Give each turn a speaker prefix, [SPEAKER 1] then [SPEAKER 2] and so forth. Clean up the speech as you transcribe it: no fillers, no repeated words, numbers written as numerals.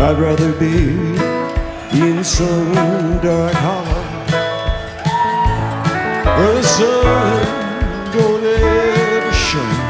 [SPEAKER 1] I'd rather be in some dark hollow where the sun don't ever shine.